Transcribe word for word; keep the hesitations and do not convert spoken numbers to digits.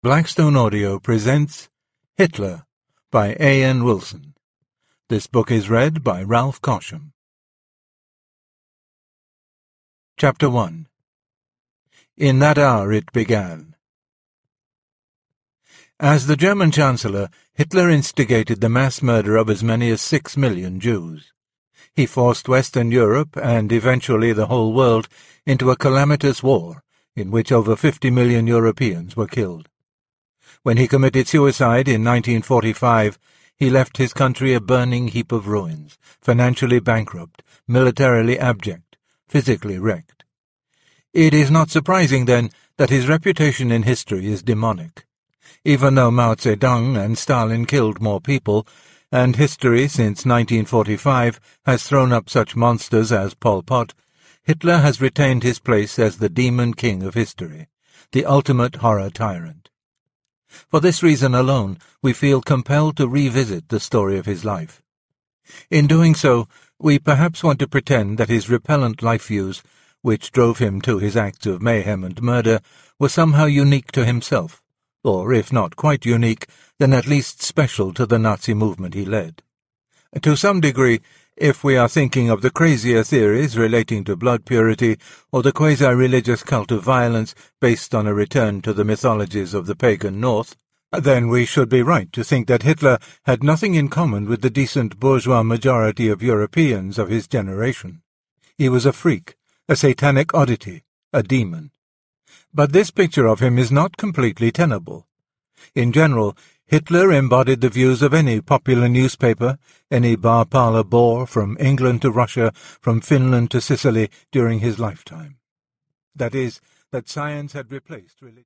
Blackstone Audio presents Hitler by A N Wilson. This book is read by Ralph Cosham. Chapter one. In that hour it began. As the German Chancellor, Hitler instigated the mass murder of as many as six million Jews. He forced Western Europe, and eventually the whole world, into a calamitous war, in which over fifty million Europeans were killed. When he committed suicide in nineteen forty-five, he left his country a burning heap of ruins, financially bankrupt, militarily abject, physically wrecked. It is not surprising, then, that his reputation in history is demonic. Even though Mao Zedong and Stalin killed more people, and history since nineteen forty-five has thrown up such monsters as Pol Pot, Hitler has retained his place as the demon king of history, the ultimate horror tyrant. For this reason alone, we feel compelled to revisit the story of his life. In doing so, we perhaps want to pretend that his repellent life views, which drove him to his acts of mayhem and murder, were somehow unique to himself, or if not quite unique, then at least special to the Nazi movement he led. To some degree, if we are thinking of the crazier theories relating to blood purity or the quasi-religious cult of violence based on a return to the mythologies of the pagan North, then we should be right to think that Hitler had nothing in common with the decent bourgeois majority of Europeans of his generation. He was a freak, a satanic oddity, a demon. But this picture of him is not completely tenable. In general, Hitler embodied the views of any popular newspaper, any bar-parlour bore, from England to Russia, from Finland to Sicily, during his lifetime. That is, that science had replaced religion.